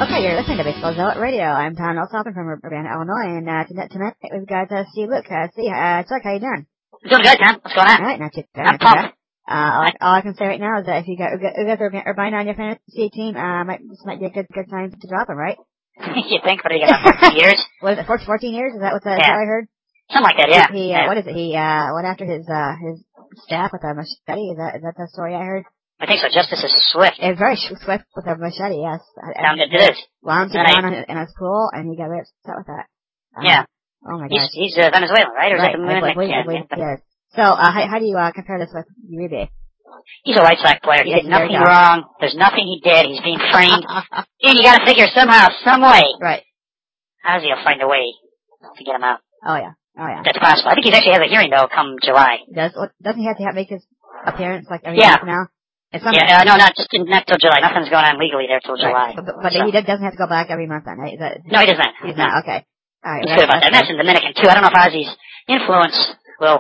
Okay, you're listening to Baseball Zealot Radio. I'm Tom Elshoffen from Urbana, Illinois, and tonight we've got Steve Luke. Chuck, how you doing? Doing good, Tom. What's going on? All right, not too bad. I'm pumped. All I can say right now is that if you got Urbana on your fantasy team, this might be a good time to drop him, right? You think? What do you got, 14 years? What is it, 14 years? Is that what I heard? Something like that, yeah. What is it? He went after his staff with a machete. Is that the story I heard? I think so. Justice is swift. It's very swift with a machete, yes. It is. Wound him down in his pool, and he got very upset with that. Yeah. Oh my gosh. He's Venezuelan, right? Or is that the Dominican? Yeah. So, how do you compare this with Uribe? He's a White Sox player. He did nothing wrong. There's nothing he did. He's being framed. And you got to figure somehow, some way. Right. Ozzy will find a way to get him out. Oh yeah. That's possible. I think he actually has a hearing though, come July. Doesn't he have to make his appearance like every month now? No, not till July. Nothing's going on legally there till July. But he doesn't have to go back every month then, right? No, he doesn't. He's not. Okay. All right. He's good about that. And that's in Dominican too. I don't know if Ozzy's influence will,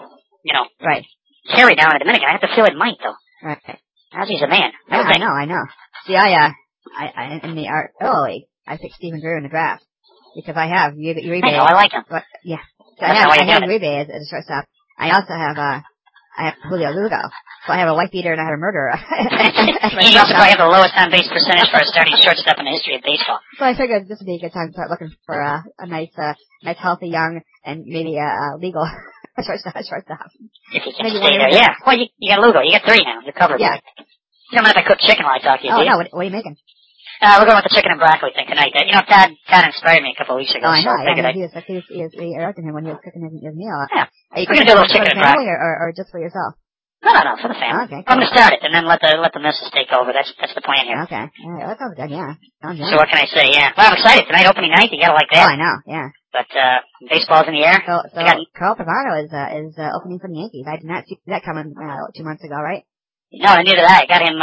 carry down in Dominican. I have to feel it might though. Right. Ozzy's a man. I know. See, I in the Earl League, I picked Stephen Drew in the draft because I have Uribe. I know, I like him. But, yeah. So I have Uribe as a shortstop. I also have Julio Lugo. So I have a white beater and I have a murderer. You also probably have the lowest on-base percentage for a starting shortstop in the history of baseball. So I figured this would be a good time to start looking for a nice, healthy, young, and maybe a legal shortstop. If you can stay there, yeah. Well, you got Lugo. You got 3 now. You're covered. Yeah. You don't mind if I cook chicken while I talk to you, do you? No. What are you making? We're going with the chicken and broccoli thing tonight. Todd inspired me a couple of weeks ago. Oh, I know. So I he interrupted him when he was cooking his meal. Yeah. Are you going to do a little chicken and broccoli. Or just for yourself? No, for the family. Okay, cool. I'm going to start it and then let the missus take over. That's the plan here. Okay. That sounds good, yeah. So what can I say? Yeah. Well, I'm excited. Tonight, opening night, you gotta like that. Oh, I know, yeah. But, baseball's in the air. So Carl Pavano is opening for the Yankees. I did not see that coming 2 months ago, right? No, neither did I. I got him,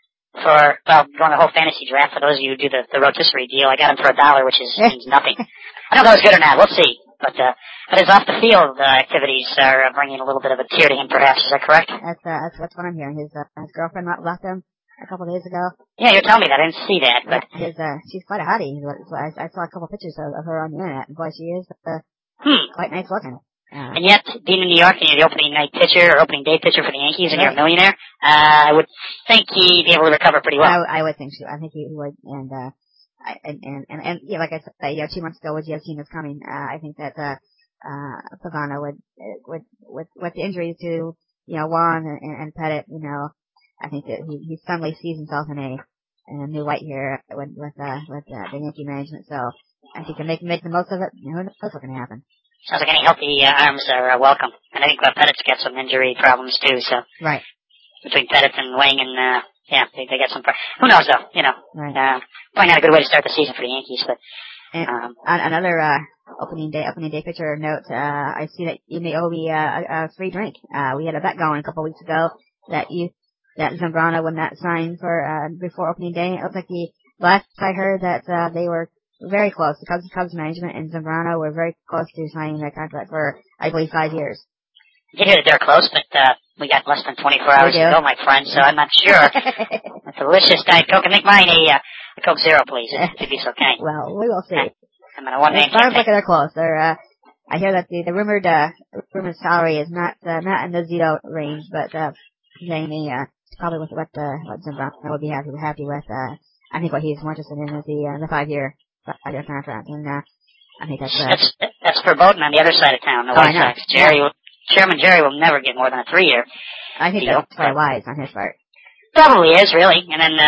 going the whole fantasy draft. For those of you who do the rotisserie deal, I got him for $1, which means nothing. I don't know if it was good or not. We'll see. But his off-the-field activities are bringing a little bit of a tear to him, perhaps. Is that correct? That's what I'm hearing. His girlfriend left him a couple of days ago. Yeah, you're telling me that. I didn't see that. But she's quite a hottie. I saw a couple of pictures of her on the internet, and boy, she is quite nice looking. And yet, being in New York and you're the opening night pitcher or opening day pitcher for the Yankees and you're a millionaire, I would think he'd be able to recover pretty well. I would think so. I think he would. And yeah, like I said, 2 months ago, would you have seen this coming? I think that Pavano would with the injuries to Juan and Pettit, I think that he suddenly sees himself in a new light here with the Yankee management. So I think he can make the most of it. Who knows what's going to happen? Sounds like any healthy arms are welcome. And I think Pettit's got some injury problems too. So right between Pettit and Wang and they got some. Who knows though? Right. Probably not a good way to start the season for the Yankees, but. Another opening day pitcher note. I see that you may owe me a free drink. We had a bet going a couple of weeks ago that Zambrano would not sign for before opening day. It looks like the last I heard that they were very close. The Cubs management and Zambrano were very close to signing that contract for, I believe, 5 years. I did hear that they're close, but we got less than 24 hours to go, my friend, so I'm not sure. A delicious Diet Coke. And make mine a Coke Zero, please, if you'd be so kind. Well, we will see. I'm in a one-man campaign. Sounds like they're close. I hear that the rumored salary is not in the Zito range, but saying probably with what Zambrano would be happy with. I think what he's more interested in is the 5-year contract, and I think that's verboten on the other side of town, the White Sox. Chairman Jerry will never get more than a 3-year. I think deal. That's quite wise on his part. Probably is, really. And then,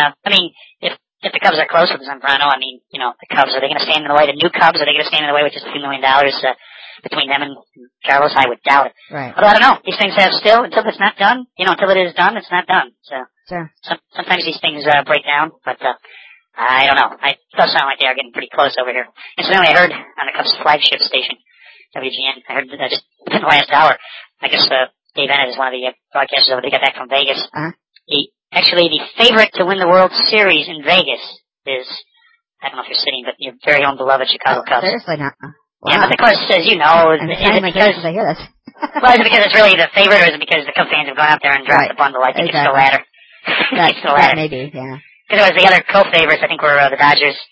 if the Cubs are close with Zambrano, the Cubs, are they going to stand in the way? The new Cubs, are they going to stand in the way with just $2 million between them and Carlos? I would doubt it. Right. Although I don't know. These things have still, until it's not done, until it is done, it's not done. So, sure. Sometimes these things break down, but I don't know. It does sound like they are getting pretty close over here. Incidentally, I heard on the Cubs flagship station, WGN, I heard just in the last hour, I guess Dave Bennett is one of the broadcasters over. They got back from Vegas. Actually, the favorite to win the World Series in Vegas is, I don't know if you're sitting, but your very own beloved Chicago Cubs. Seriously, not. Wow. Yeah, but of course, as you know, is it because I hear this? Well, is it because it's really the favorite, or is it because the Cubs fans have gone out there and dropped the bundle? I think it's the latter. That maybe, yeah. Because it was the other co-favorites, I think, were the Dodgers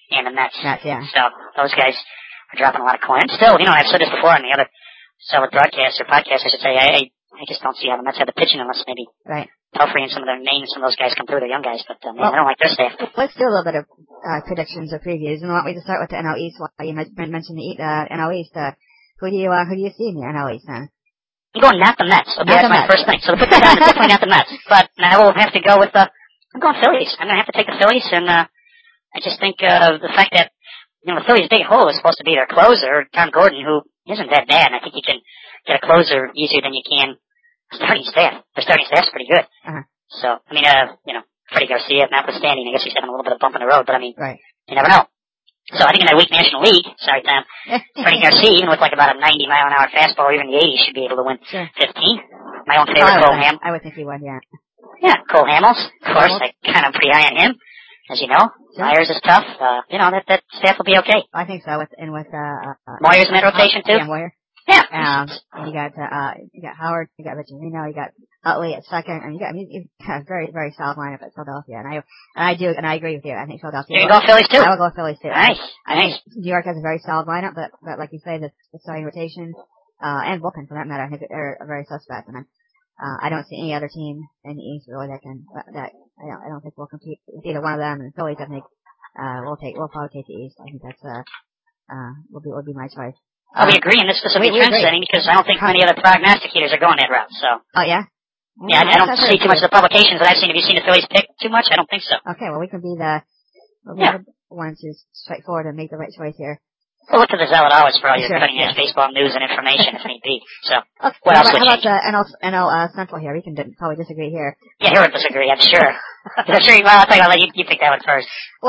and the Mets. Yeah. So those guys are dropping a lot of coin. And still, I've said this before on the other solid broadcasts or podcasts, I should say, I just don't see how the Mets have the pitching unless maybe Pelfrey and some of their names, some of those guys come through. They're young guys, but I don't like their staff. Let's do a little bit of predictions or previews, and why don't we just start with the NL East? While you mentioned the NL East, who do you see in the NL East then? I'm going not the Mets. Okay, that's my first thing. So to put that down, it's definitely not the Mets. But I will have to go with I'm going Phillies. I'm going to have to take the Phillies, and I just think the fact that the Phillies' big hole is supposed to be their closer, Tom Gordon, who isn't that bad, and I think you can get a closer easier than you can starting staff. Their starting staff's pretty good. Uh-huh. So, Freddie Garcia, notwithstanding, I guess he's having a little bit of bump in the road, but you never know. So I think in that weak National League, sorry, Tom, Freddie Garcia, even with about a 90-mile-an-hour fastball or even the 80s, should be able to win 15. My own favorite, Cole Hamels. I would think he would, yeah. Yeah, Cole Hamels. Of course, I'm kind of pretty high on him, as you know. Sure. Myers is tough. That staff will be okay. I think so. Moyer's in that rotation, too? Yeah, Moyer. Yeah. And you got Howard, you got Victorino, you got Utley at second, and you've got a very, very solid lineup at Philadelphia. And I agree with you. I think Philadelphia. You go Phillies too? I will go Phillies too. Nice. I think New York has a very solid lineup, but like you say, the starting rotation, and bullpen for that matter, I think are very suspect. And I don't see any other team in the East really I don't think we'll compete with either one of them. And the Phillies, I think, we'll probably take the East. I think that's, will be my choice. We agree, and this will be trend-setting because I don't think many other prognosticators are going that route, so. Oh, yeah? Yeah, I don't see too much of the publications that I've seen. Have you seen the Phillies pick too much? I don't think so. Okay, well, we can be the ones who's straightforward and make the right choice here. We'll look to the Zealot always for all your cutting-edge baseball news and information if need be. So, what else would you How about the NL Central here? We can probably disagree here. Yeah, here we'll disagree, I'm sure. I'm sure I'll tell you, I'll let you pick that one first.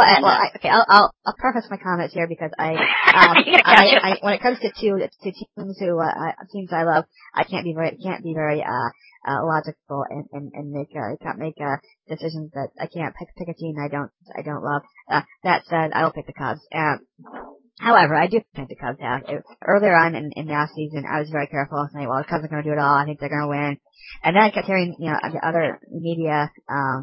I'll preface my comments here because I when it comes to teams teams I love, I can't be very logical and make decisions that I can't pick a team I don't love. That said, I will pick the Cubs. However, I do think the Cubs have. Earlier on in the off season, I was very careful saying, well, the Cubs are going to do it all. I think they're going to win. And then I kept hearing, other media,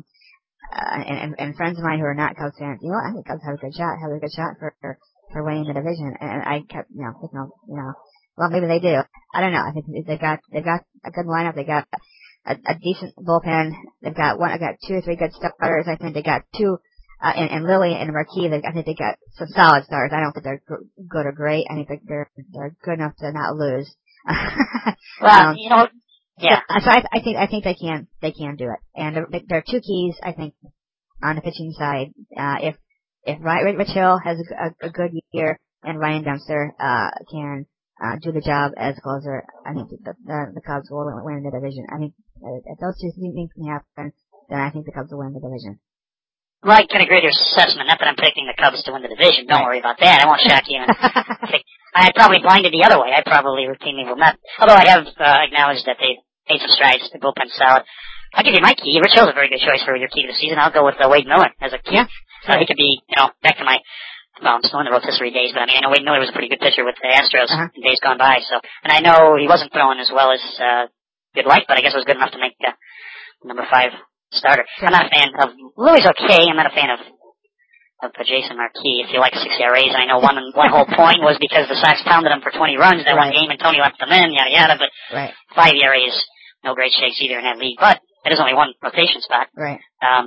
and friends of mine who are not Cubs fans, I think the Cubs have a good shot for winning the division. And I kept, thinking, well, maybe they do. I don't know. I think they've got a good lineup. They got a decent bullpen. I got 2 or 3 good starters. I think they got 2, and Lily and Marquis, I think they got some solid starters. I don't think they're good or great. I think they're good enough to not lose. Well, yeah. So I think they can do it. And there are 2 keys, I think, on the pitching side. If Rich Hill has a good year and Ryan Dempster can do the job as a closer, I think the Cubs will win the division. I think if those 2 things can happen, then I think the Cubs will win the division. Well, I can agree with your assessment. Not that I'm picking the Cubs to win the division. Don't worry about that. I won't shock you. I probably blinded the other way. I probably routinely will not. Although I have acknowledged that they made some strides. The bullpen's solid. I'll give you my key. Rich Hill's a very good choice for your key to the season. I'll go with Wade Miller as a key. Yeah. He could be, back to my, I'm still in the rotisserie days, but I know Wade Miller was a pretty good pitcher with the Astros in days gone by. So, and I know he wasn't throwing as well as you'd like, but I guess it was good enough to make number 5 starter. I'm not a fan of Louis. Okay, I'm not a fan of Jason Marquis. If you like 6 ERAs, and I know one whole point was because the Sox pounded him for 20 runs that one game, and Tony left them in, yada yada. But 5 ERAs, no great shakes either in that league. But it is only one rotation spot. Right.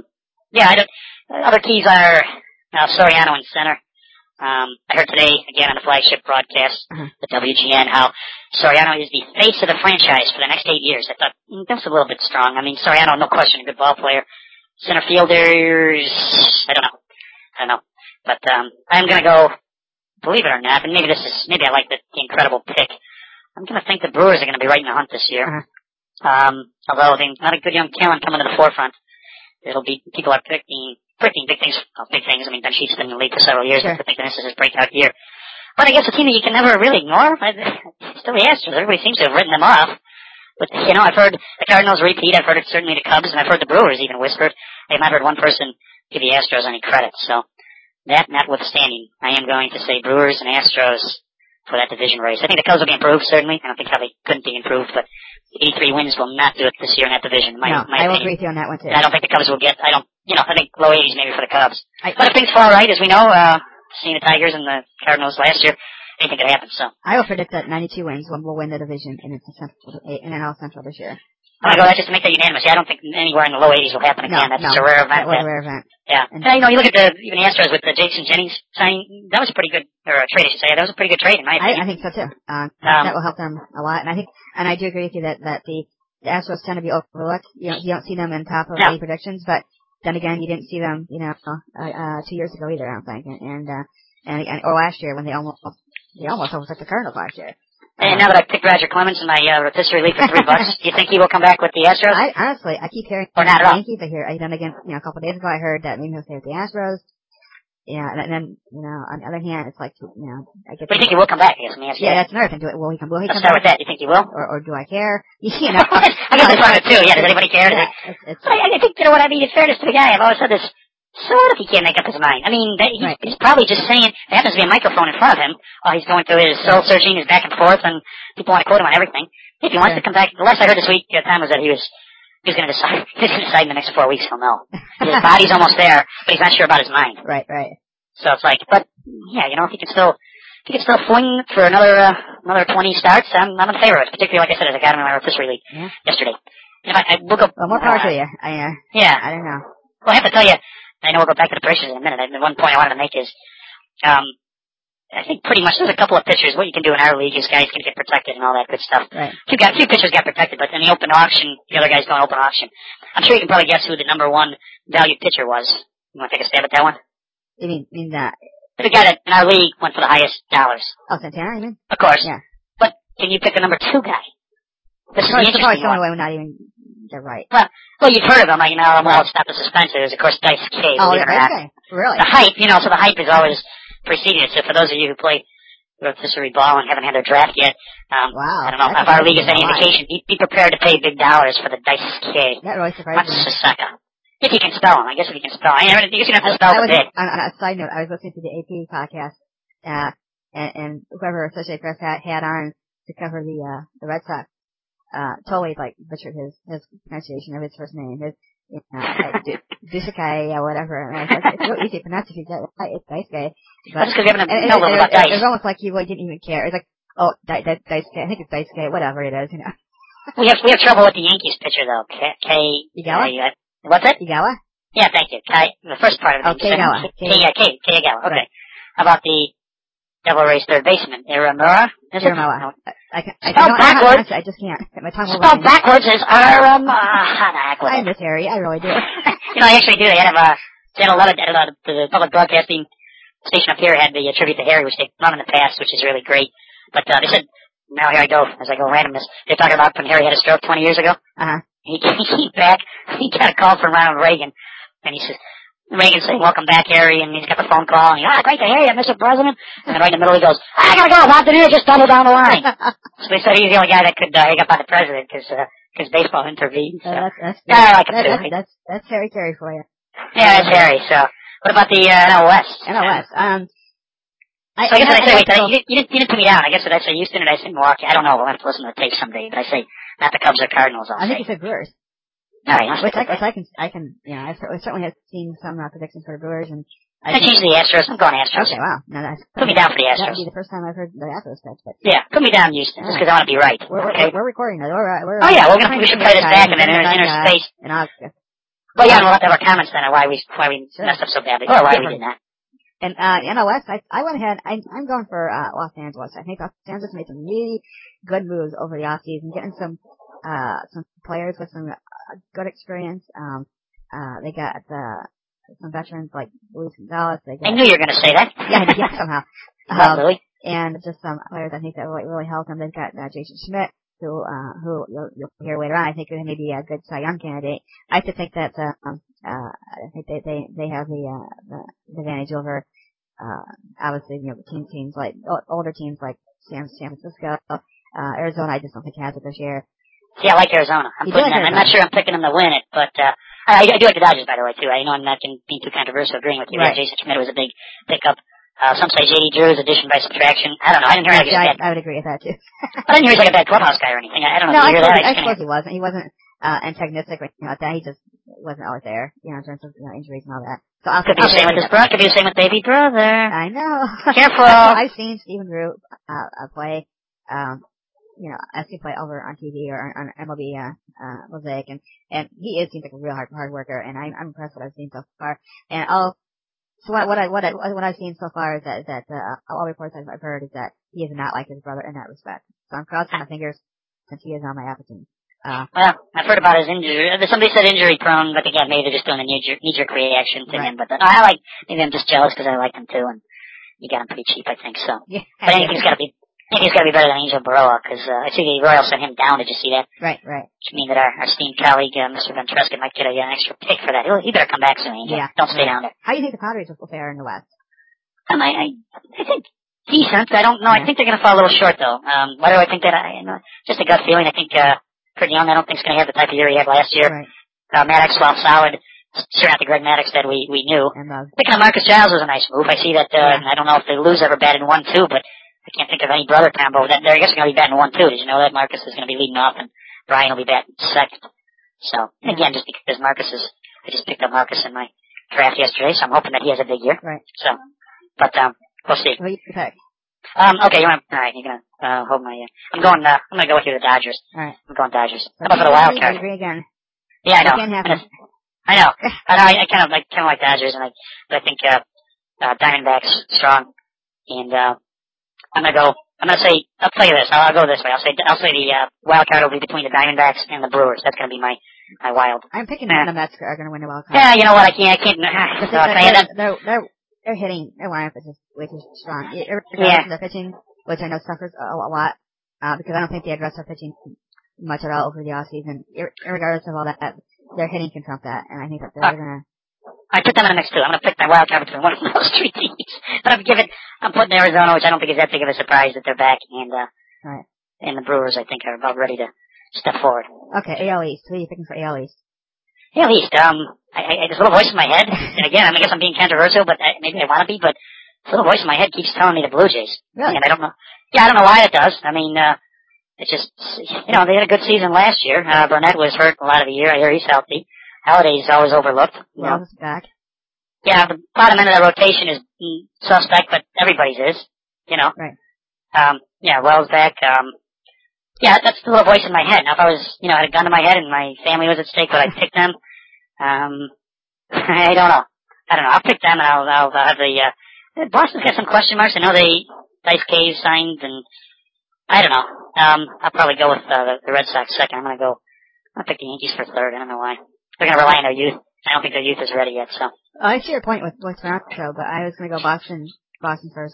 Other keys are Soriano in center. I heard today, again on the flagship broadcast, the WGN, how Soriano is the face of the franchise for the next 8 years. I thought, that's a little bit strong. I mean, Soriano, no question, a good ball player. Center fielders, I don't know. But, I'm gonna go, believe it or not, and maybe I like the incredible pick. I'm gonna think the Brewers are gonna be right in the hunt this year. Although they're not a good young talent coming to the forefront. People are predicting big things. I mean, Ben Sheets has been in the league for several years. I think this is his breakout year. But I guess a team that you can never really ignore, still the Astros. Everybody seems to have written them off. But, I've heard the Cardinals repeat. I've heard it certainly the Cubs, and I've heard the Brewers even whispered. I have not heard one person give the Astros any credit. So, that notwithstanding, I am going to say Brewers and Astros for that division race. I think the Cubs will be improved, certainly. I don't think how they couldn't be improved, but 83 wins will not do it this year in that division. I will agree with you on that one, too. And I don't think the Cubs will get, I think low 80s maybe for the Cubs. But if things fall right, as we know, seeing the Tigers and the Cardinals last year, anything could happen. So I will predict that 92 wins will win the division in NL Central this year. I'm going to go just to make that unanimous. Yeah, I don't think anywhere in the low 80s will happen again. That's a rare event. That was a rare event. Yeah. And you look at even the Astros with the Jason Jennings signing. That was a pretty good, or a trade, I should say. That was a pretty good trade in my opinion. I think so too. That will help them a lot. And I do agree with you that the Astros tend to be overlooked. You don't see them in top of any predictions, but then again, you didn't see them, 2 years ago either, I don't think. Or last year when they almost overtook the Cardinals last year. And now that I've picked Roger Clemens in my rotisserie league for $3, do you think he will come back with the Astros? Honestly, I keep hearing or not at all. Yankees. Then again, a couple of days ago I heard that maybe he'll stay with the Astros. Yeah, and then, on the other hand, it's like, I get. But you think he will come back? I guess. Yeah, that's another thing. Will he come Let's back? start with that. Do you think he will? Or do I care? I guess that's one of the two. Yeah, does anybody care? Yeah, I think, what I mean, in fairness to the guy, I've always said this. So what if he can't make up his mind? I mean, he's probably just saying, there happens to be a microphone in front of him while he's going through his soul searching, his back and forth, and people want to quote him on everything. If he wants to come back, the last I heard this week, time was that he was going to decide. He's going to decide in the next 4 weeks. He'll know. His body's almost there, but he's not sure about his mind. Right. So it's like, but yeah, if he can still fling for another 20 starts, I'm in favor of it. Particularly, like I said, as I got him in my rotisserie league yesterday. And if we'll go. Well, more power to you. Yeah. I don't know. Well, I have to tell you. I know we'll go back to the predictions in a minute. The one point I wanted to make is, I think pretty much there's a couple of pitchers. What you can do in our league is guys can get protected and all that good stuff. Right. A few pitchers got protected, but in the open auction, the other guys don't open auction. I'm sure you can probably guess who the number one valued pitcher was. You want to take a stab at that one? You mean that? The guy that in our league went for the highest dollars. Oh, Santana, you mean? Of course. Yeah. But can you pick a number 2 guy? This is the interesting one. Away, not even. They're right. Well, you've heard of them, stop the suspense. There's, of course, Dice K. Oh, Dice K. Really? The hype, so the hype is always preceding it. So for those of you who play rotisserie ball and haven't had their draft yet, wow. I don't know if our league is any indication. Be prepared to pay big dollars for the Dice K. That really surprised me. Matsusaka. If you can spell them. I guess if you can spell. I guess you have to spell the bit. On a side note, I was listening to the AP podcast, and whoever Associated Press had on to cover the Red Sox, totally butchered his pronunciation of his first name. Dusakai or whatever. And it's real easy to pronounce if you get it. It's Dice K. That's because we haven't know a little about Dice. It's almost like he didn't even care. It's like, Dice K. I think it's Dice K. Whatever it is, We have trouble with the Yankees pitcher though. Igawa? What's it? Igawa? Yeah, thank you. The first part of it. Igawa. Igawa. Okay. How about the Devil Rays third baseman, Iramura? Iramura. Spelled backwards. I just can't. My tongue will spelled backwards is Iramura. I miss Harry. I really do. I actually do. They had Channel 11, the public broadcasting station up here had the tribute to Harry, which they've run in the past, which is really great. But they said, now here I go, as I go randomness. They're talking about when Harry had a stroke 20 years ago. He came back. He got a call from Ronald Reagan, and he says, Reagan saying, welcome back, Harry, and he's got the phone call, and great to hear you, Mr. President. And then right in the middle he goes, I gotta go, Bob De Niro just doubled down the line. So they said he's the only guy that could hang up on the president, because baseball intervened. So. That's Harry Carey for you. Yeah, that's Harry, so. What about the NL West? NL West, so I guess you didn't put me down. I guess did I say Houston or did I say Milwaukee? I don't know. We'll have to listen to the tape someday. But I say not the Cubs or Cardinals. I think you said Brewers. All right. Which I can. I certainly have seen some predictions for the Brewers, and I changed the Astros. I'm going Astros. Okay, wow. No, put me down for the Astros. That would be the first time I've heard the Astros pitch. But yeah, put me down, Houston, just because I want to be right. We're recording that. We should play this back and then interspace. In August. Well, yeah, we'll have to have our comments then on why we messed up so badly, or why we did that. And NL West, I went ahead. I'm going for Los Angeles. I think Los Angeles made some really good moves over the offseason, getting some players with some good experience. They got some veterans like Luis Gonzalez. I knew you were going to say that. Yeah, somehow. Really? And just some players I think that really helped them. They've got Jason Schmidt, who you'll hear later on. I think they may be a good Cy Young candidate. I have to think that I think they have the advantage over obviously the teams like older teams like San Francisco, Arizona. I just don't think has it this year. Yeah, I like Arizona. I'm not sure I'm picking them to win it, but I do like the Dodgers, by the way, too. I know I'm not being too controversial agreeing with you. Right. Jason Schmidt was a big pickup. Some say J.D. Drew is addition by subtraction. I don't know. I didn't hear I would agree with that, too. I didn't hear he's like a bad clubhouse guy or anything. I don't know. No, Did you hear that? I suppose he wasn't. He wasn't antagonistic or anything like that. He just wasn't always there, in terms of injuries and all that. So could be the same with his brother. Could be the same with baby brother. I know. Careful. I've seen Stephen Drew play, I've seen play over on TV or on MLB Mosaic, and he seems like a real hard worker, and I'm impressed with what I've seen so far. And so what I've seen so far is that all reports I've heard is that he is not like his brother in that respect. So I'm crossing my fingers since he is on my Apple team. Well, I've heard about his injury. Somebody said injury prone, but again, maybe they're just doing a knee-jerk reaction to him. But maybe I'm just jealous because I like him too, and you got him pretty cheap, I think. So, yeah, but I think he's got to be better than Angel Baroa because I see the Royals sent him down. Did you see that? Right. Which means that our esteemed colleague, Mr. Ventresca, might get an extra pick for that. He better come back soon, Angel. Yeah, don't stay down there. How do you think the Padres will fare in the West? I think decent. I don't know. Yeah. I think they're going to fall a little short though. Why do I think that? Just a gut feeling. I think Kurt Young, I don't think is going to have the type of year he had last year. Right. Maddox, while solid, sure not the Greg Maddox that we knew. Picking up Marcus Giles was a nice move. I see that. I don't know if the Blues ever batted 1-2, but I can't think of any brother combo that I guess they're going to be batting 1-2. Did you know that Marcus is going to be leading off and Brian will be batting second? So again, just because I just picked up Marcus in my draft yesterday, so I'm hoping that he has a big year. Right. So, but we'll see. Who you pick? Okay, you're gonna hold my. I'm gonna go with you, the Dodgers. All right. I'm going Dodgers. How about for the wild card? I agree again. Yeah, I know. Can't happen. I know. I kind of like Dodgers, and I think Diamondbacks strong, and I'm gonna say. I'll tell you this. I'll go this way. I'll say the wild card will be between the Diamondbacks and the Brewers. That's gonna be my wild. I'm picking the Mets are gonna win the wild card. Yeah, you know what? I can't. They're hitting. Their lineup is just way too strong. Yeah. The pitching, which I know suffers a lot, because I don't think they address their pitching much at all over the offseason. Regardless of all that, their hitting can trump that, and I think that they're gonna. I put them in the mix too. I'm gonna pick my wild card between one of those three teams. But I'm putting Arizona, which I don't think is that big of a surprise that they're back, and right. And the Brewers I think are about ready to step forward. Okay, AL East. Who are you picking for AL East? AL East, there's a little voice in my head, and again, I guess I'm being controversial, but maybe I want to be, but this little voice in my head keeps telling me the Blue Jays. Really? And I don't know. Yeah, I don't know why it does. I mean, it's just, they had a good season last year. Burnett was hurt a lot of the year. I hear he's healthy. Halliday's always overlooked. Wells back. Yeah, the bottom end of the rotation is suspect, but everybody's is, Right. Wells back. Yeah, that's the little voice in my head. Now, if I was, had a gun to my head and my family was at stake, would I pick them? I don't know. I'll pick them and I'll have Boston's got some question marks. I know Dice K signed and I don't know. I'll probably go with the Red Sox second. I'll pick the Yankees for third. I don't know why. They're going to rely on their youth. I don't think their youth is ready yet, so. I see your point with Toronto, but I was going to go Boston first.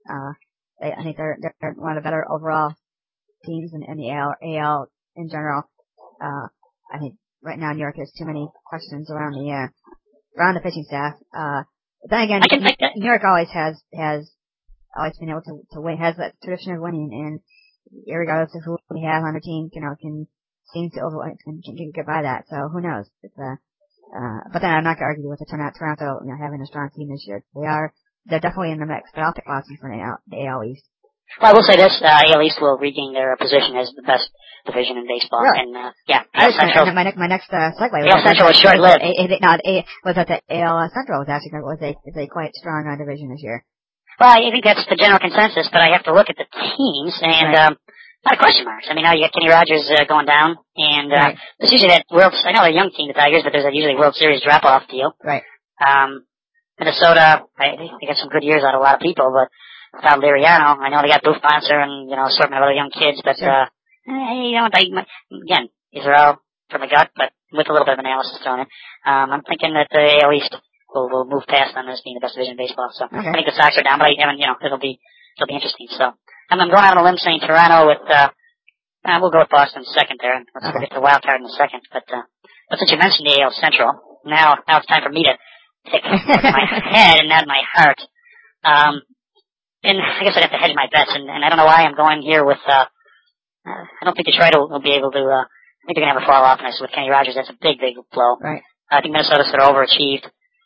I think they're one of the better overall teams in the AL in general. I think right now New York has too many questions around the pitching staff. But then again, New York always has always been able to win, has that tradition of winning, and regardless of who we have on the team, can seem to can get by that. So who knows? But then I'm not going to argue with Toronto, having a strong team this year. They're definitely in the mix, but I'll pick Boston for the AL East. Well, I will say this, AL East will regain their position as the best division in baseball. Really? And, AL Central. My next segue was AL Central was short-lived. Was that the AL Central was actually was a quite strong division this year. Well, I think that's the general consensus, but I have to look at the teams and, right. A lot of question marks. I mean, now you got Kenny Rogers going down, and right. There's usually that I know they're a young team, the Tigers, but there's usually World Series drop-off deal. Right. Minnesota, they got some good years out of a lot of people, but without Liriano, I know they got Booth Bonser and, assortment of other young kids, but, sure. Again, these are all from the gut, but with a little bit of analysis thrown in. I'm thinking that the AL East will move past them as being the best division in baseball, so okay. I think the Sox are down, but it'll be interesting, so. I'm going out on a limb saying Toronto with, we'll go with Boston second there. Let's get the wild card in the second. But since you mentioned the AL Central, now it's time for me to pick my head and not my heart. And I guess I'd have to hedge my bets, and I don't know why I'm going here with, I don't think Detroit will be able to, I think they're going to have a fall off with Kenny Rogers. That's a big, big blow. Right. I think Minnesota sort of overachieved.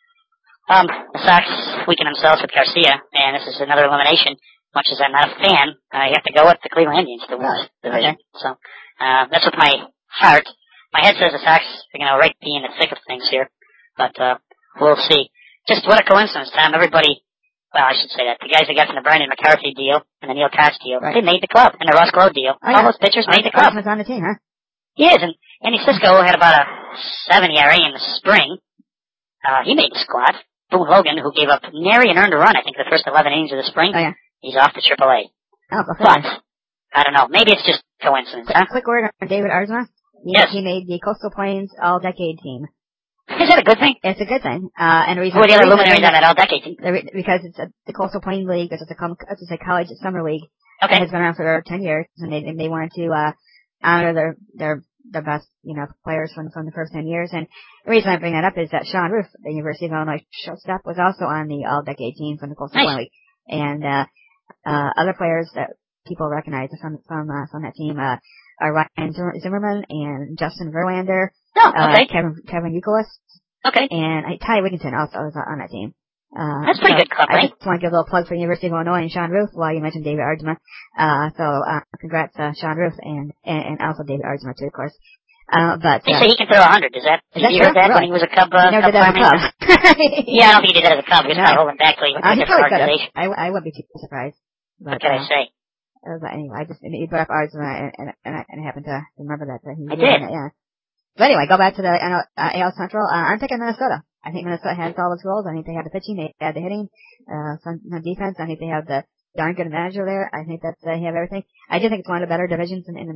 The Sox weaken themselves with Garcia, and this is another elimination. Much as I'm not a fan, you have to go with the Cleveland Indians to win the division. Okay. So, that's with my heart. My head says the Sox are going to right be in the thick of things here, but we'll see. Just what a coincidence, Tom. Everybody, well, I should say that. The guys that got from the Brandon McCarthy deal and the Neil Cox deal, they made the club. And the Ross Glow deal. Oh, yeah. All those pitchers made the club. Archman's on the team, huh? He is, and Andy Cisco had about a 7 ERA in the spring. He made the squad. Boone Logan, who gave up nary an earned run, I think, the first 11 innings of the spring, he's off to AAA. Oh, but, I don't know, maybe it's just coincidence, huh? Quick word on David Arzma. Yes. He made the Coastal Plains All-Decade team. Is that a good thing? It's a good thing. And the reason who are the other luminaries on that All-Decade team? Because it's the Coastal Plains League, it's a college summer league. Okay. It has been around for 10 years, and they wanted to honor their best, players from the first 10 years. And the reason I bring that up is that Sean Roof, the University of Illinois shortstop, was also on the All-Decade team from the Coastal Plains League. And other players that people recognize from that team are Ryan Zimmerman and Justin Verlander. Oh, okay. Kevin Youkilis. Okay. And Ty Wigginton also was on that team. That's pretty good club, right? I just want to give a little plug for the University of Illinois and Sean Roof while you mentioned David Arzma. Congrats, Sean Roof and also David Arzma too, of course. They say he can throw 100. Did you hear that when he was a Cub? He never did that as a Cub. Yeah, I don't think he did that as a Cub. He was probably holding back till he went to a different organization. I would be too surprised. What can I say? But anyway, you brought up Arzma and I happened to remember that. I did. Yeah. But anyway, go back to the AL Central. I'm picking Minnesota. I think Minnesota has all its roles. I think they have the pitching, they have the hitting, some defense. I think they have the darn good manager there. I think that they have everything. I do think it's one of the better divisions in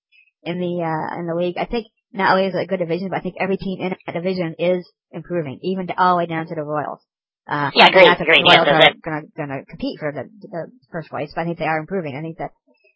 the league. I think not only is it a good division, but I think every team in that division is improving, even all the way down to the Royals. Yeah, great. Not that the Royals are gonna compete for the first place, but I think they are improving. I think that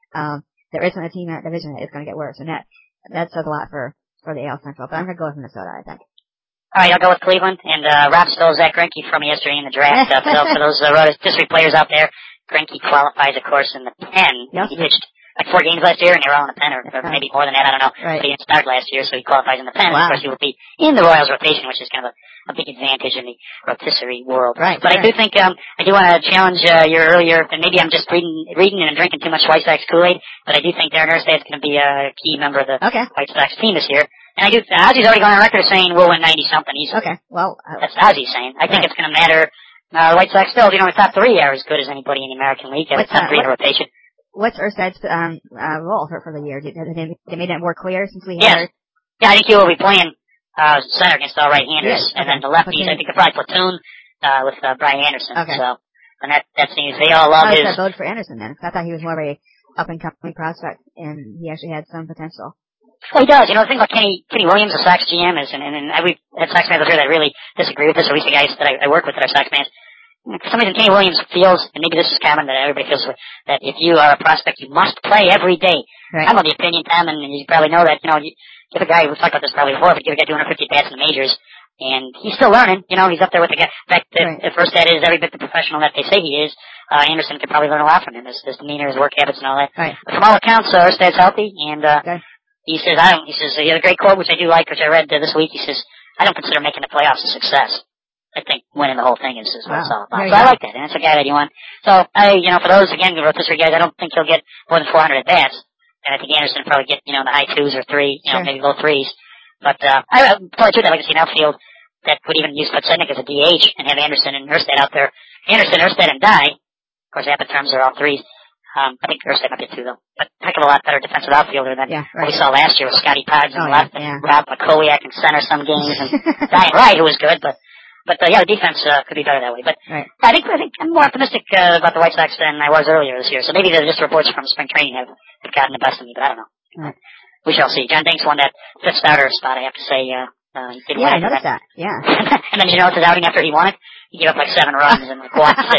there isn't a team in that division that is going to get worse, and that says a lot for the AL Central. But I'm going to go with Minnesota, I think. All right, I'll go with Cleveland, and Rob stole Zach Greinke from me yesterday in the draft. For those district players out there, Greinke qualifies, of course, in the pen. Yep. He pitched like 4 games last year, and they were all in the pen, or maybe more than that, I don't know. Right. But he didn't start last year, so he qualifies in the pen. Wow. Of course, he will be in the Royals rotation, which is kind of a big advantage in the rotisserie world. Right. But I do think, I do want to challenge your earlier, and maybe I'm just reading and drinking too much White Sox Kool-Aid, but I do think Darren Erstad's going to be a key member of the White Sox team this year. And Ozzy's already gone on record saying we'll win 90-something easily. Okay, well. That's Ozzy saying. I think it's going to matter. The White Sox still, the top 3 are as good as anybody in the American League. They have a top 3 in the rotation. What's Erstad's role for the year? They made that more clear since we had. Yeah, I think he will be playing center against all right-handers, and then the lefties. I think they'll probably platoon with Brian Anderson. Okay. So, and that seems they all love his. I voted for Anderson then. I thought he was more of a up-and-coming prospect, and he actually had some potential. Well, he does. The thing about Kenny Williams, the Sox GM, is, and we've had Sox fans out here that really disagree with this, or at least the guys that I work with that are Sox fans. For some reason, Kenny Williams feels, and maybe this is common that everybody feels, that if you are a prospect, you must play every day. Right. I'm of the opinion, Tom, and you probably know that, you give a guy, we've talked about this probably before, but give a guy 250 bats in the majors, and he's still learning, he's up there with the guy. In fact, the first that is every bit the professional that they say he is. Anderson could probably learn a lot from him, his demeanor, his work habits, and all that. Right. But from all accounts, Erstad's healthy, and, he says, he had a great quote, which I do like, which I read this week. He says, I don't consider making the playoffs a success. I think winning the whole thing is what it's all about. So I like that, and it's a guy that you want. So, for those, again, the rotisserie guys, I don't think he'll get more than 400 at-bats. And I think Anderson will probably get, in the high 2s or 3, maybe low 3s. But, I probably too, I'd like to see an outfield that would even use Podsednik as a DH and have Anderson and Erstad out there. Anderson, Erstad, and Dye. Of course, abbott terms are all 3s. I think Erstad might get 2, though. But heck of a lot better defensive outfielder than what we saw last year with Scotty Podge in left and Rob McCowiak in center some games and Diane Wright, who was good, but the defense could be better that way. But I think I'm more optimistic about the White Sox than I was earlier this year. So maybe the reports from spring training have gotten the best of me, but I don't know. Right. We shall see. John Dinks won that 5th starter spot, I have to say. He didn't win I noticed that. Yeah. And then what's his outing after he won it? He gave up like 7 runs and walked 6.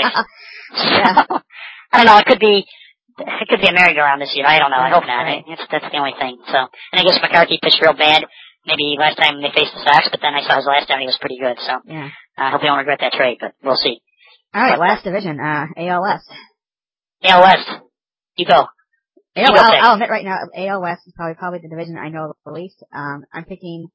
So, I don't know. It could be a merry-go-round this year. I don't know. I hope not. Right. That's the only thing. So, and I guess McCarthy pitched real bad. Maybe last time they faced the Sox, but then I saw his last time he was pretty good. So, I hope they don't regret that trade, but we'll see. All right, last division, AL West. AL West. You go. I'll admit right now, AL West is probably the division I know the least. I'm picking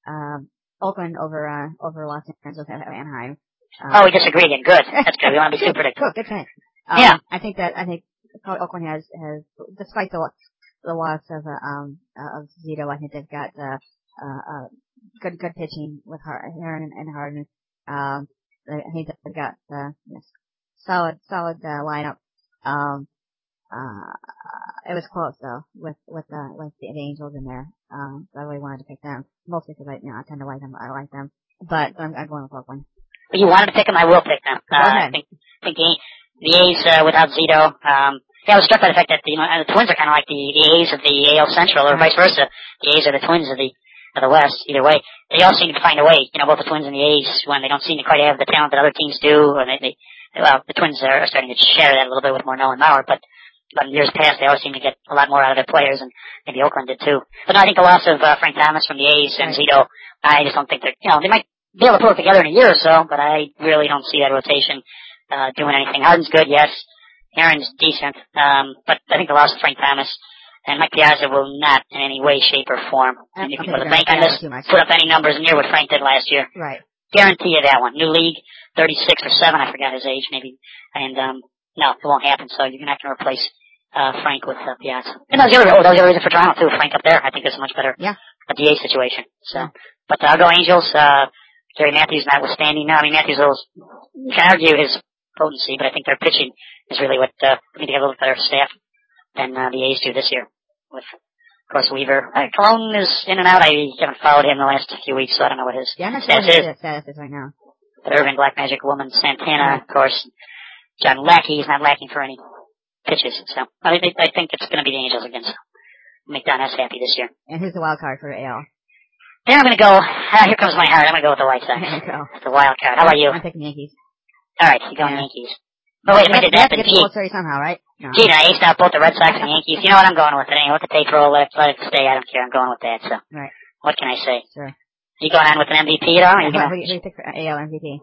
Oakland over Los Angeles and Anaheim. We disagree again. Good. That's good. We want to be super predictable. Good fan. I think probably Oakland has, despite the loss of Zito, I think they've got good pitching with Heron and Harden. I think they've got solid lineup. It was close though with the Angels in there. So I really wanted to pick them mostly because I tend to like them. I like them, but I'm going with Oakland. But you wanted to pick them, I will pick them. I think the A's without Zito. I was struck by the fact that the Twins are kind of like the A's of the AL Central, or vice versa. The A's are the Twins of the West. Either way, they all seem to find a way. Both the Twins and the A's, when they don't seem to quite have the talent that other teams do, or the Twins are starting to share that a little bit with Morneau and Mauer, but in years past, they always seem to get a lot more out of their players, and maybe Oakland did too. But no, I think the loss of Frank Thomas from the A's and Zito, I just don't think they might be able to put it together in a year or so, but I really don't see that rotation doing anything. Harden's good, yes. Aaron's decent, but I think the loss of Frank Thomas and Mike Piazza will not in any way, shape, or form. And you can put a bank on this, put up any numbers near what Frank did last year. Right. Guarantee you that one. New league, 36 or 7, I forgot his age maybe. And no, it won't happen, so you're not going to replace Frank with Piazza. And that was the other reason for Toronto too, Frank up there. I think it's a much better DA situation. So, but I'll go Angels. Gary Matthews notwithstanding. No, I mean Matthews you can argue his potency, but I think their pitching is really what need to have a little better staff than the A's do this year. With of course Weaver. Cologne is in and out. I haven't followed him the last few weeks, so I don't know what his status is right now. But Irvin, Black Magic Woman, Santana, of course. John Lackey is not lacking for any pitches, so I think it's going to be the Angels again. So make Don S happy this year. And who's the wild card for AL? Then I'm going to go. Here comes my heart. I'm going to go with the White Sox. There you go. The wild card. How about you? I'm picking Yankees. All right, you're going Yankees. But wait, if I did that, then gee, somehow, right? No. Gee, I aced out both the Red Sox and Yankees. You know what? I'm going with it. Anyway, let the tape roll. Let it stay. I don't care. I'm going with that. So, right. What can I say? Sure. You going on with an MVP at all? Who do you pick for AL MVP?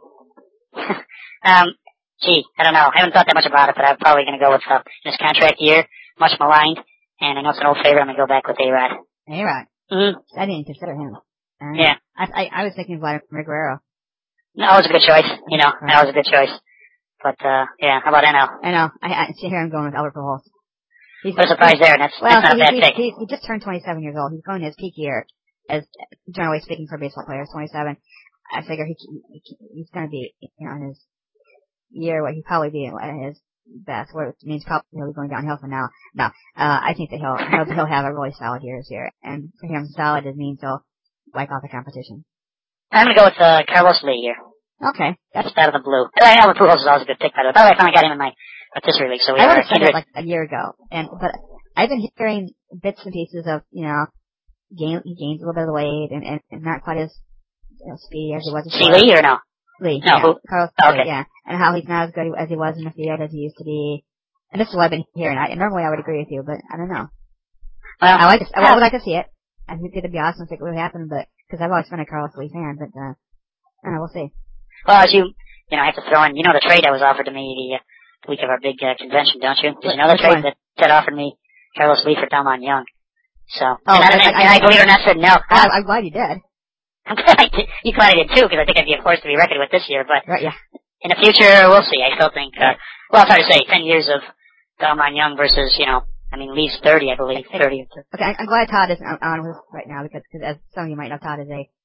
Gee, I don't know. I haven't thought that much about it, but I'm probably going to go with this contract year, much maligned, and I know it's an old favorite. I'm going to go back with A-Rod. A-Rod? Mm-hmm. I didn't consider him. Yeah. I was thinking Vladimir Guerrero. No, that was a good choice. That was a good choice. But, yeah, how about NL? I know. I see here I'm going with Albert Pujols. What a surprise there, and that's not a bad pick. He just turned 27 years old. He's going to his peak year, as generally speaking for baseball players, 27. I figure he's going to be, in his year, what he'd probably be at his best, which means probably he'll be going downhill from now. No, I think that he'll have a really solid year this year. And for him, solid means he'll wipe out the competition. I'm going to go with Carlos Lee here. Okay. Just out of the blue. Albert Pujols is always a good pick, by the way. By the way, I finally got him in my rotisserie league, so we I would have said that like a year ago. But I've been hearing bits and pieces of, he gains a little bit of weight and not quite as speedy as he was before. Lee or no? Lee. No, yeah. who? Carlos okay. Lee, yeah. And how he's not as good as he was in the field as he used to be. And this is what I've been hearing. Normally I would agree with you, but I don't know. Well, I would like to see it. I think it'd be awesome if it would happen, but, because I've always been a Carlos Lee fan, but, we'll see. Well, as you have to throw in, the trade that was offered to me the week of our big convention, don't you? Did you know the trade that offered me Carlos Lee for Delmon Young? So, and I believe it or not said no. I'm glad you did. I'm glad you glad I did too, because I think I'd be a force to be reckoned with this year, but right, yeah. In the future, we'll see. I still think, well, it's hard to say, 10 years of Delmon Young versus, Lee's 30, I believe, 30. Okay, I'm glad Todd isn't on with us right now, because as some of you might know, Todd is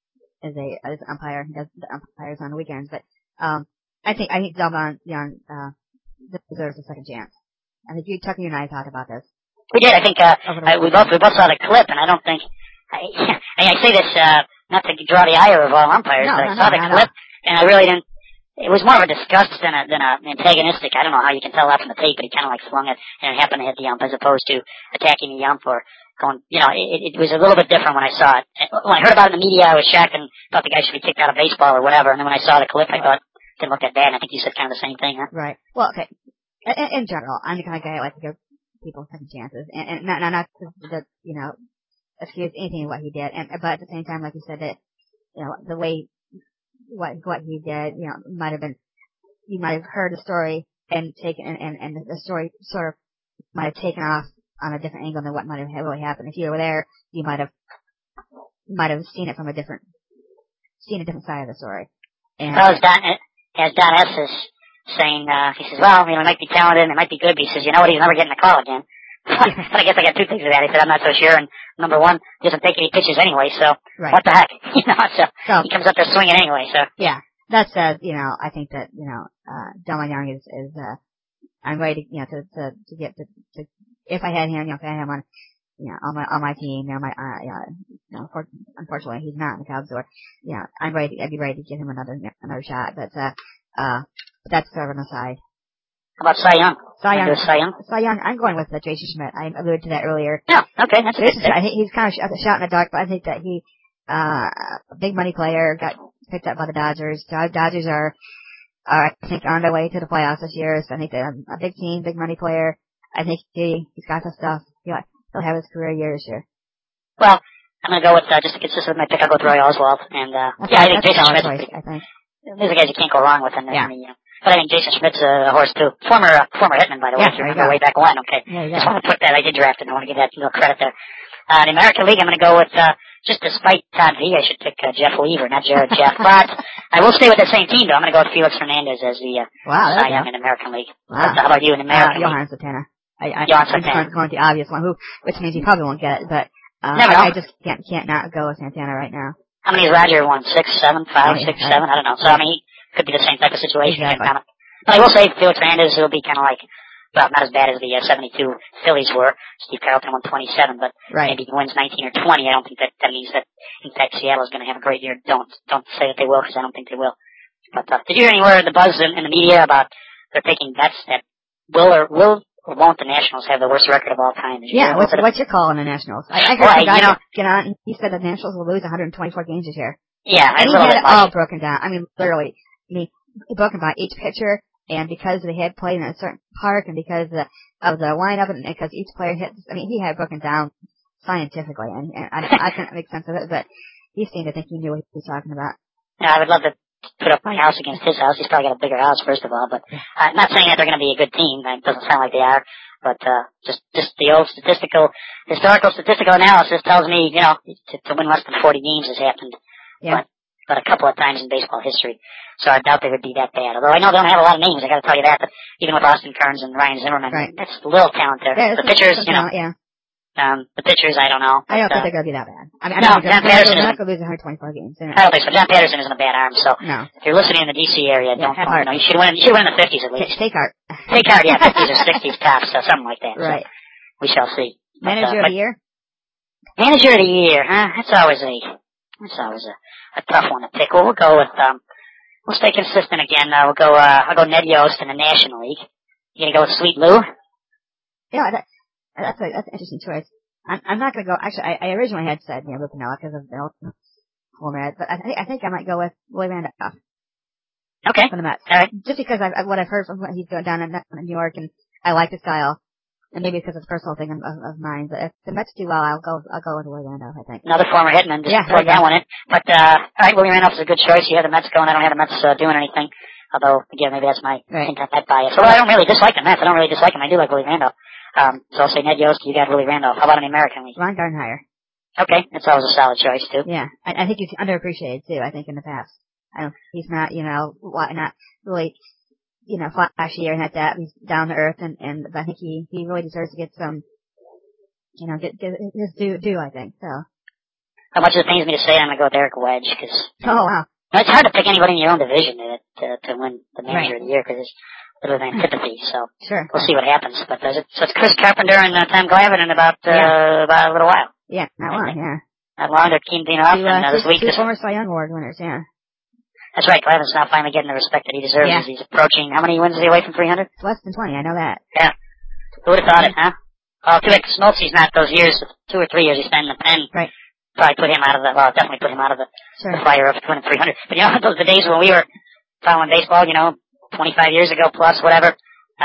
an umpire. He does the umpires on the weekends, but I think Delmon Young deserves a second chance. I think Tucker and I talked about this. We did. I think we both saw the clip, and I don't think I say this not to draw the ire of all umpires, but I saw the clip, and I really didn't. It was more of a disgust than an antagonistic. I don't know how you can tell that from the tape, but he kind of flung it, and it happened to hit the ump as opposed to attacking the ump or going, it was a little bit different when I saw it. When I heard about it in the media, I was shocked and thought the guy should be kicked out of baseball or whatever. And then when I saw the clip, I thought it didn't look that bad. And I think you said kind of the same thing, huh? Right. Well, okay. In general, I'm the kind of guy who likes to give people second chances, and not to excuse anything of what he did. But at the same time, like you said, that the way what he did, might have been, you might have heard the story and taken and the story sort of might have taken off on a different angle than what might have really happened. If you were there, you might have seen it from a different side of the story. And well, as Don S is saying, he says, well, he might be talented and it might be good, but he says, he's never getting a call again. But I guess I got two things to that. He said, I'm not so sure. And number one, he doesn't take any pitches anyway, so right. what the heck? So he comes up there swinging anyway, so. Yeah. That said, I think that, Delmon Young is, I'm ready to get to, if I had him, if I had him on, on my team, unfortunately he's not in the Cubs, or, I'd be ready to give him another shot, but that's sort of an aside. How about Cy Young? Cy Young, I'm going with Jason Schmidt. I alluded to that earlier. Yeah, okay, that's good. I think he's kind of a shot in the dark, but I think that he, a big money player, got picked up by the Dodgers. Dodgers are, I think, on their way to the playoffs this year. So I think they're a big team, big money player. I think he's got the stuff. He'll have his career year this year. Well, I'm going to go with, just to consist with my pick, I'll go with Roy Oswald. And, I think Jason Schmidt, I think. These are guys you can't go wrong with. But I think Jason Schmidt's a horse too. Former hitman, by the way, if you remember way back when. Okay. Just want to put that. I did draft him. I want to give that little credit there. The American League, I'm going to go with, just despite Todd V, I should pick Jeff Weaver, not Jared Jeff. But I will stay with the same team, though. I'm going to go with Felix Hernandez as the Cy Young in the American League. Wow. How about you in the American League? Johan Santana. I'm Santana. just going with the obvious one, which means he probably won't get it, but I just can't not go with Santana right now. How many has Roger won? 6, 7, 5, 6, 7? I don't know. So, I mean, he could be the same type of situation. Exactly. But I will say Felix Hernandez will be kind of like, well, not as bad as the 72 Phillies were. Steve Carlton won 27, but maybe he wins 19 or 20. I don't think that means that, in fact, Seattle's going to have a great year. Don't say that they will, because I don't think they will. But did you hear anywhere the buzz in the media about they're taking bets that will or won't the Nationals have the worst record of all time? Yeah, what's your call on the Nationals? I heard the guy get on, and he said the Nationals will lose 124 games this year. Yeah, and he had it all broken down. I mean, literally, broken by each pitcher. And because they had played in a certain park, and because of the lineup, and because each player he had it broken down scientifically, and I couldn't make sense of it, but he seemed to think he knew what he was talking about. Yeah, I would love to put up my house against his house. He's probably got a bigger house, first of all, but I'm not saying that they're going to be a good team. It doesn't sound like they are, but just the old historical statistical analysis tells me, to win less than 40 games has happened. Yeah. But a couple of times in baseball history. So I doubt they would be that bad. Although I know they don't have a lot of names, I gotta tell you that, but even with Austin Kearns and Ryan Zimmerman, that's a little talent there. Yeah, the pitchers, the pitchers, I don't know. I don't think they're gonna be that bad. I mean, John Patterson they're not gonna lose 124 games. I don't think so. John Patterson isn't a bad arm, so if you're listening in the DC area, you should win in the 50s at least. Take heart. Take heart, 50s or 60s tops, so something like that. Right. So we shall see. Manager of the year? Manager of the year, huh? That's always a tough one to pick. Well, we'll go with, we'll stay consistent again. I'll go Ned Yost in the National League. You gonna go with Sweet Lou? Yeah, that's an interesting choice. I'm not gonna go, actually, I originally had said, Lou Piniella because of the old format, but I think I might go with Willie Randolph. Okay. From the Mets. All right. Just because what I've heard from what he's going down in New York, and I like the style. And maybe because it's a personal thing of mine, but if the Mets do well, I'll go with Willie Randolph, I think. Another former hitman, just plug that one in. But, alright, Willie Randolph is a good choice. You have the Mets going. I don't have the Mets, doing anything. Although, again, maybe that's my internet bias. Although I don't really dislike the Mets. I don't really dislike him. I do like Willie Randolph. So I'll say Ned Yost, you got Willie Randolph. How about in the American League? Ron Gardenhire. Okay, that's always a solid choice, too. Yeah. I think he's underappreciated, too, I think, in the past. He's not, not really, flashy or anything like that. He's down to earth, and I think he really deserves to get some, get his due, I think, so. How much it pains me to say I'm gonna go with Eric Wedge, cause. Oh, wow. It's hard to pick anybody in your own division to win the manager of the year, cause it's a bit of an antipathy, so. Sure. We'll see what happens, but so it's Chris Carpenter and Tom Glavine in about a little while. Yeah, not long, yeah. Not long, they're keying off, and this week. Two former Cy Young Award winners, yeah. That's right, Glavine's now finally getting the respect that he deserves as he's approaching, how many wins is he away from 300? It's less than 20, I know that. Yeah. Who would have thought it, huh? Oh, too bad Smoltzy's not those years, 2 or 3 years he spent in the pen. Right. Probably put him out of definitely put him out of the fire of winning 300. But those the days when we were following baseball, 25 years ago plus, whatever,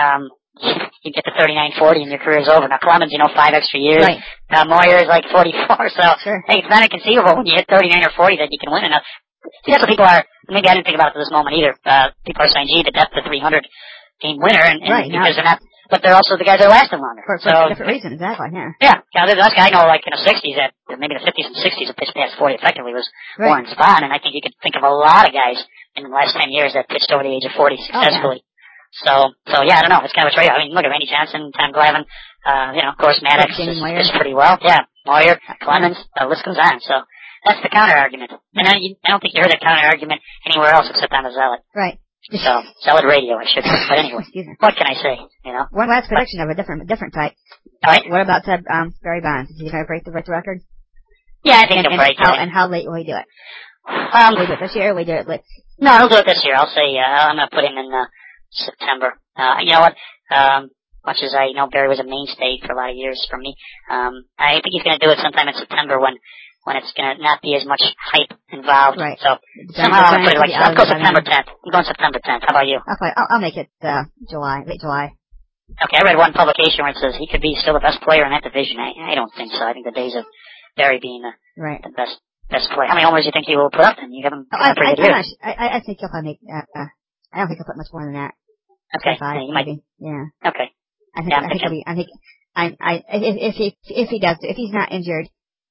you get to 39, 40 and your career's over. Now Clemens, 5 extra years. Right. Moyer is like 44, so, hey, it's not inconceivable when you hit 39 or 40 that you can win enough. See, that's what people are, maybe I didn't think about it at this moment either. People are saying, gee, the depth of 300 game winner, and because they're not, but they're also the guys that are lasting longer. For different reasons, exactly, yeah. Yeah, this guy I know, like in the 60s, maybe the 50s and 60s, that pitched past 40 effectively was Warren Spahn, and I think you could think of a lot of guys in the last 10 years that pitched over the age of 40 successfully. So yeah, I don't know. It's kind of a trade. I mean, look at Randy Johnson, Tom Glavine, of course, Maddox is pretty well. Yeah, Moyer, Clemens, the list goes on. So that's the counter argument. And I don't think you heard that counter argument anywhere else except on the Zealot. Right. So, Zealot Radio, I should say. But anyway, what can I say, One last prediction of a different type. All right. What about Barry Bonds? Is he going to break the record? Yeah, I think he'll break it. And how late will he do it? Will he do it this year or will he do it late? No, he'll do it this year. I'll say, I'm going to put him in, September. You know what? Much as I know Barry was a mainstay for a lot of years for me, I think he's going to do it sometime in September when it's going to not be as much hype involved. Right. So somehow I'm going to put it I'll go September 10th. I'm going September 10th. How about you? Okay, I'll make it late July. Okay, I read one publication where it says he could be still the best player in that division. I don't think so. I think the days of Barry being the best player. How many homers do you think he will put up? And you have him pretty good year. I think he'll probably make. I don't think he'll put much more than that. Okay, he might be. Yeah. Okay. I think he'll be. If he does, if he's not injured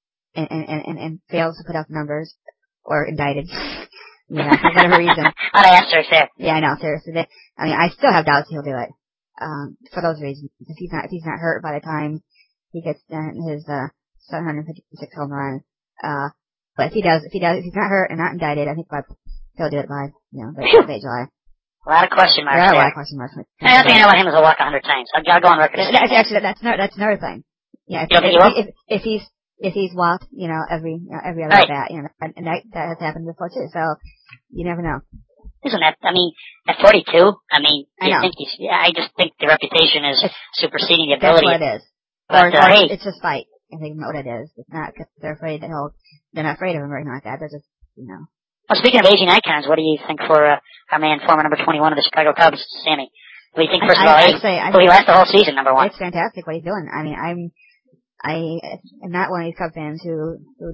and fails to put up numbers or indicted, for whatever reason. I'd answer there. Yeah, I know. Seriously, I still have doubts he'll do it. For those reasons, if he's not hurt by the time he gets his 756 home run, but if he's not hurt and not indicted, I think he'll do it by late July. A lot of question marks. There are a lot of question marks. I don't think I know about him as a walk 100 times. I'll go on record. Actually, that's another thing. Yeah, if he's walked, every other bat, and that has happened before too. So you never know. Isn't that? I mean, at 42, I just think the reputation is superseding the ability. That's what it is. But or it's just spite. I think what it is. It's not because they're afraid that they're not afraid of him or anything like that. They're just, Well, speaking of aging icons, what do you think for our man, former number 21 of the Chicago Cubs, Sammy? What do you think, first of all? Will he last the whole season, number one? It's fantastic what he's doing. I mean, I am not one of these Cubs fans who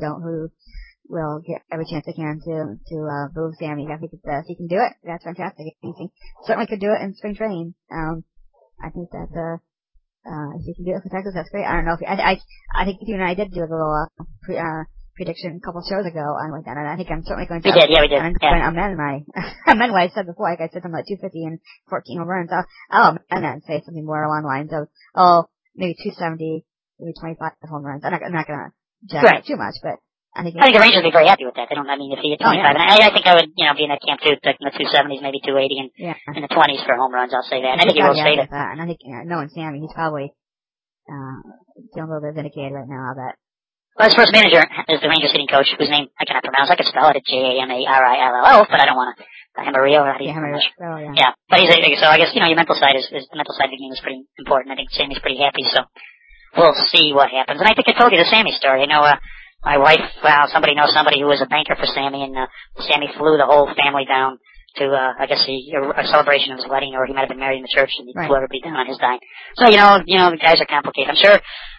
will get every chance they can to boo Sammy. I think if he can do it, that's fantastic. He certainly could do it in spring training. I think that if he can do it for Texas, that's great. I don't know if I think you and I did do a little prediction a couple of shows ago on like that, and I think I'm certainly going to. We did. Amend what I said before. Like I said something like 250 and 14 home runs. I'll amend that and say something more along the lines of maybe 270, maybe 25 home runs. I'm not going to jack too much, but I think the Rangers would be very happy with that. If he hit 25, and I think I would, be in that camp too, like in the 270s, maybe 280, and in the 20s for home runs. I'll say that. And I think he will stay there. And I think knowing Sammy, he's probably feeling a little bit vindicated right now. That. Well, his first manager is the Rangers hitting coach, whose name I cannot pronounce. I could spell it Jamarill, but I don't want to. Hamarillo, yeah. But so I guess, your mental side the mental side of the game is pretty important. I think Sammy's pretty happy, so we'll see what happens. And I think I told you the Sammy story. I know, my wife, somebody knows somebody who was a banker for Sammy, and Sammy flew the whole family down to, I guess, a celebration of his wedding, or he might have been married in the church, and he flew everybody down on his dime. So, the guys are complicated. I'm sure,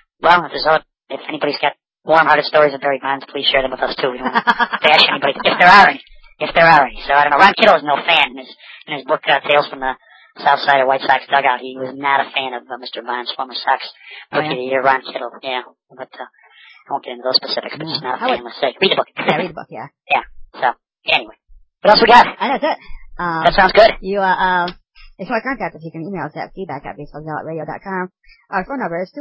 if anybody's got warm-hearted stories of Barry Bonds, please share them with us too. We don't want to bash anybody, if there are any. So I don't know. Ron Kittle is no fan. In his book, Tales from the South Side of White Sox Dugout, he was not a fan of Mr. Bonds, former Sox rookie of the year, Ron Kittle. Yeah, but I won't get into those specifics, but just not a fan, let's say. Read the book. Yeah, read the book, yeah. Yeah, so, anyway. What else we got? And that's it. That sounds good. If you want to contact us, you can email us at feedback@baseballzealotradio.com. Our phone number is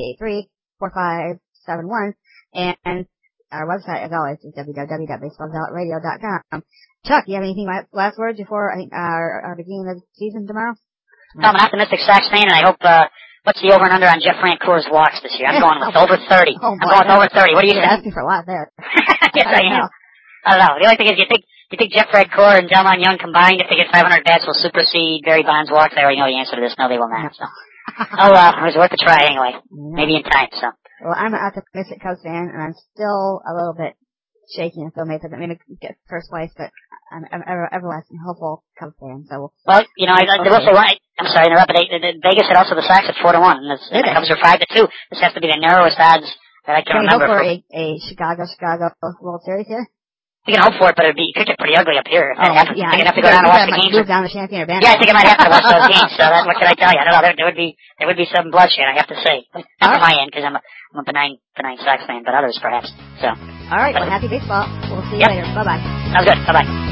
217-883-4571. And our website, as always, is www.baseballzealotradio.com. Chuck, you have anything last words before our beginning of the season tomorrow? No, I'm an optimistic Sox fan, and I hope, what's the over and under on Jeff Francoeur's walks this year? I'm going with over 30. I'm going with over 30. What do you think? You're asking for a lot there. Yes, I am. I don't know. The only thing is, you think Jeff Francoeur and Delmon Young combined, if they get 500 bats, will supersede Barry Bonds' walks? I already know the answer to this. No, they will not. So. It was worth a try anyway. Maybe in time, so. Well, I'm an optimistic Cubs fan, and I'm still a little bit shaky and still maybe get first place, but I'm everlasting hopeful Cubs fan. So. Well, I will say one. I'm sorry to interrupt, but Vegas had also the Sox at 4-1, and the Cubs are 5-2. This has to be the narrowest odds that I can remember. Can we hope for a Chicago World Series here? You can hope for it, but it could get pretty ugly up here. I think I'd have to go down and watch the games. Move down the Champion or yeah, I think I might have to watch those games. So what can I tell you? I don't know. There would be some bloodshed, I have to say. Not from my end, because I'm a benign Sox fan, but others perhaps. So. All right. Well, happy baseball. We'll see you later. Bye bye. Sounds good. Bye bye.